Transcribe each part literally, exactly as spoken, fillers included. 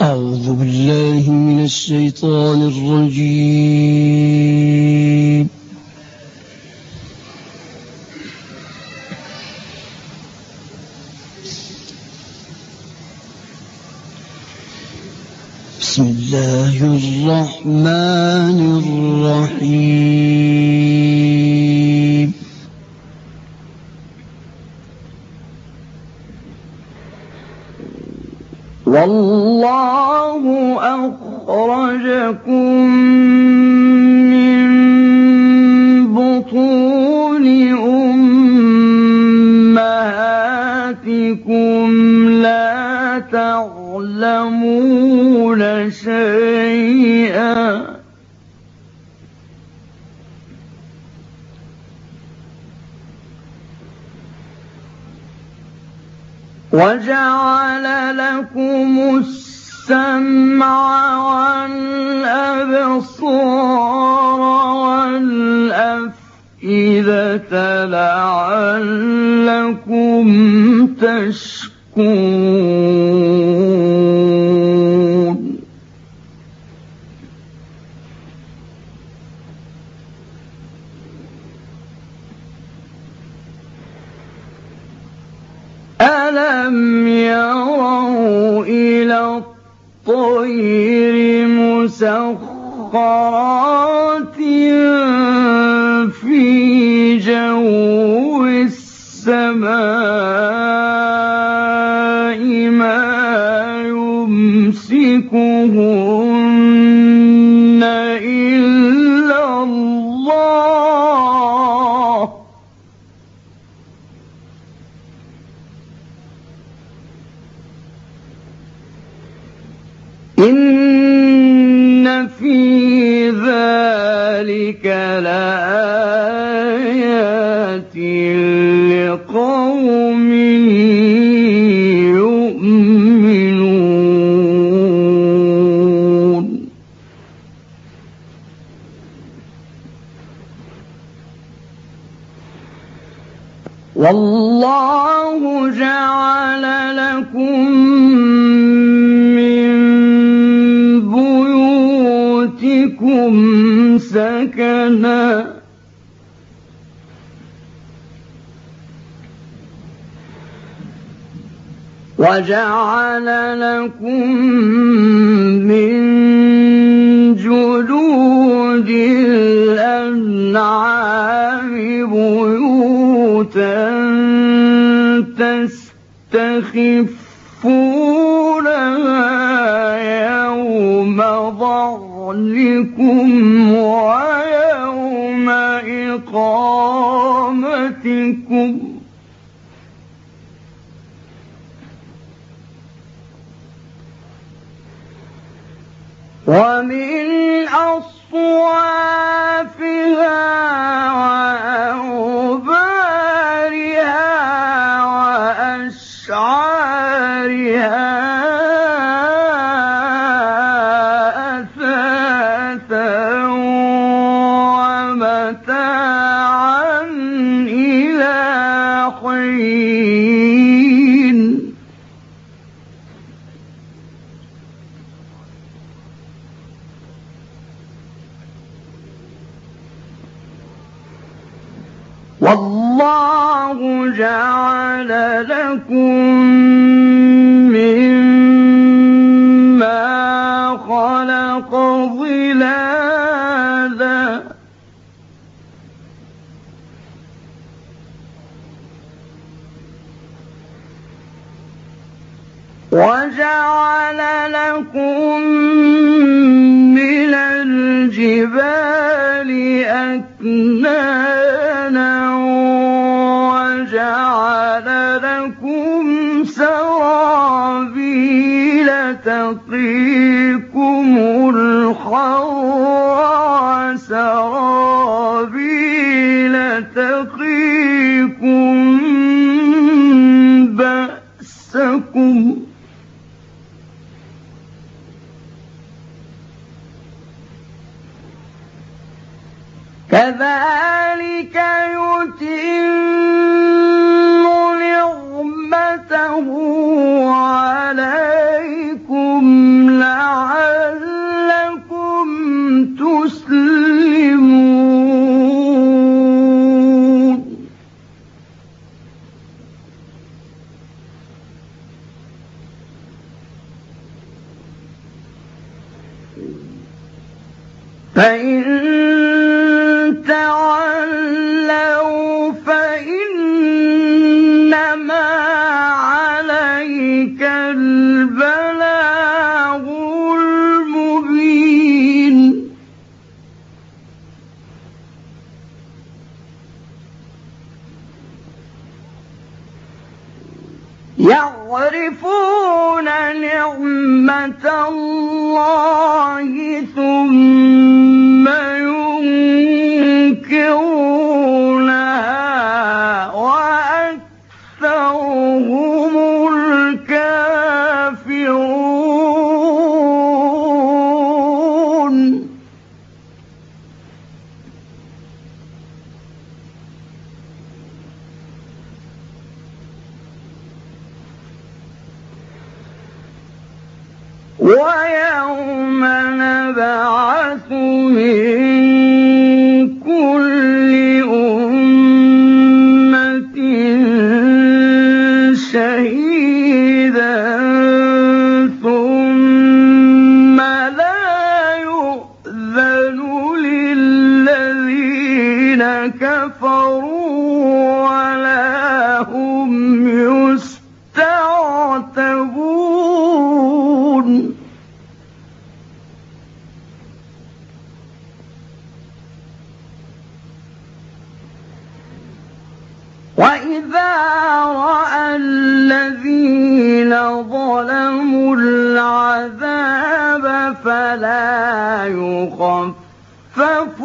أعوذ بالله من الشيطان الرجيم. بسم الله الرحمن الرحيم. والله أخرجكم من بطون أمهاتكم لا تعلمون شيئا وجعل لكم السمع والأبصار والأفئدة لعلكم تشكرون. ألم يروا إلى الطير مسخرات في جو السماء ما يمسكهن إلا الله إن في ذلك لآيات لقوم يؤمنون. والله جعل لكم سكنا وجعل لكم من جلود الأنعام بيوتا تستخفونها يوم ظعنكم ويوم إقامتكم ومن أصوافها وأوبارها وأشعارها أثاثا ومتاعا إلى حين. والله جعل لكم مما خلق ظلالا وجعل لكم من الجبال أكنانا وجعل لكم سرابيل تقيكم الحر وسرابيل تقيكم بأسكم كذلك يتم نعمته عليكم فإن تولوا فإنما عليك البلاغ المبين يعرفون نعمة الله ثم ينكرونها وأكثرهم الكافرون ويوم نبعث من كل أمة شهيدا ثم لا يؤذن للذين كفروا ولا هم يستعتبون وإذا رأى الذين ظلموا العذاب فلا يخفف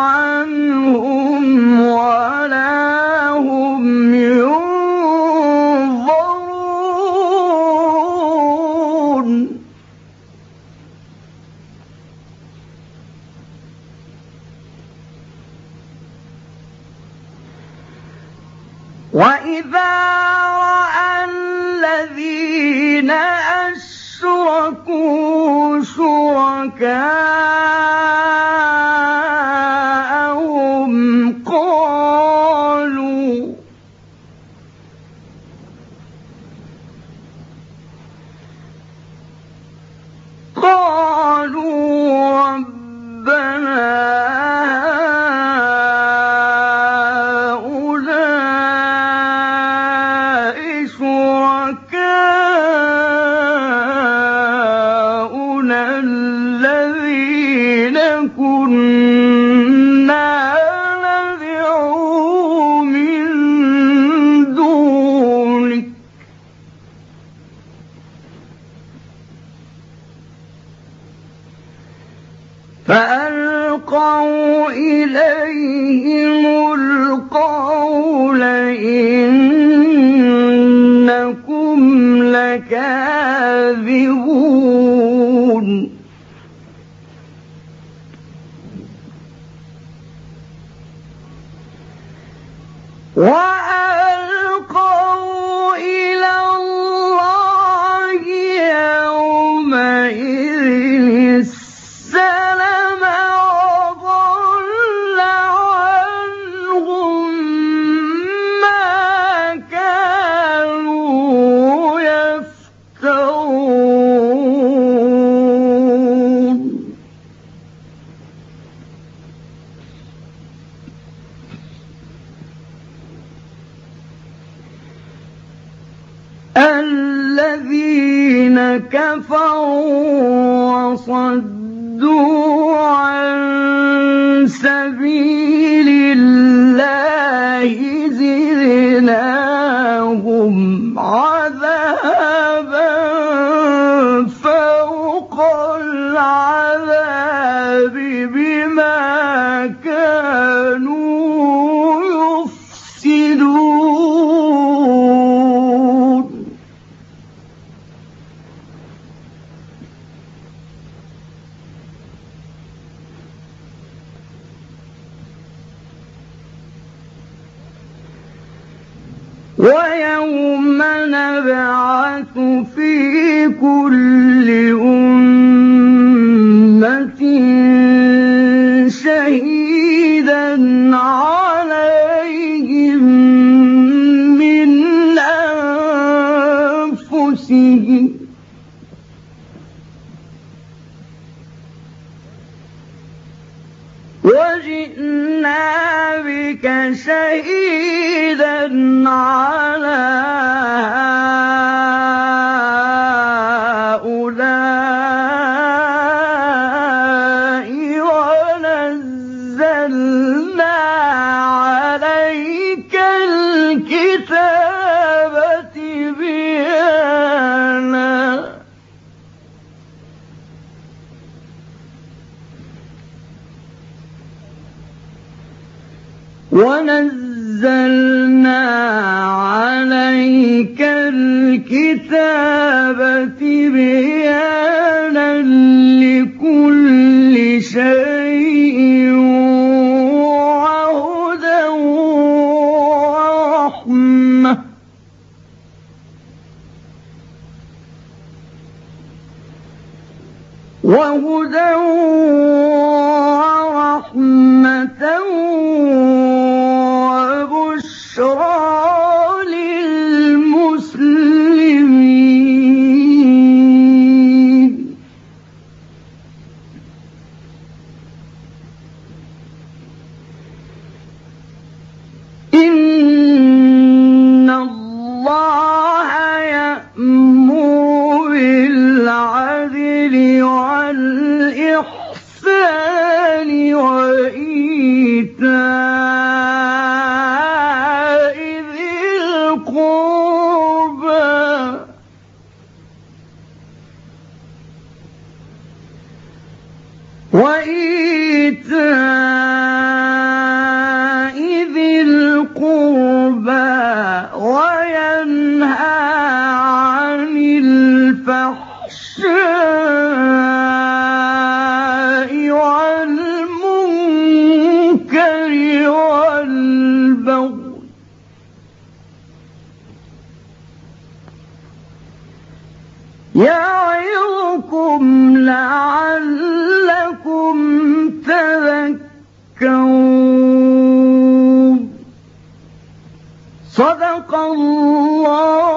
عنهم ولا هم ينظرون وإذا رأى الذين أشركوا شركاءهم قالوا قالوا ربنا فألقوا إليهم القول إنكم لكاذبون وألقوا إلى الله يومئذ السلام وضل عنهم ما كانوا يفترون الذين كفروا وصدوا عن سبيل الله زدناهم عذابا فوق العذاب بما كانوا يفسدون ويوم نبعث في كل أمة شهيدا عليهم من أنفسهم وجئنا بك شهيدا على هؤلاء ونزلنا عليك الكتاب تبيانا ونزلنا عليك الكتاب تبيانا لكل شيء وهدى ورحمة وهدى ورحمة للمسلمين. إن الله يأمر بالعدل والإحسان وإيتاء ذي القربى وإيتاء ذي القربى وينهى عن الفحشاء والمنكر والبغي يعظكم لعلكم تذكرون. صدق الله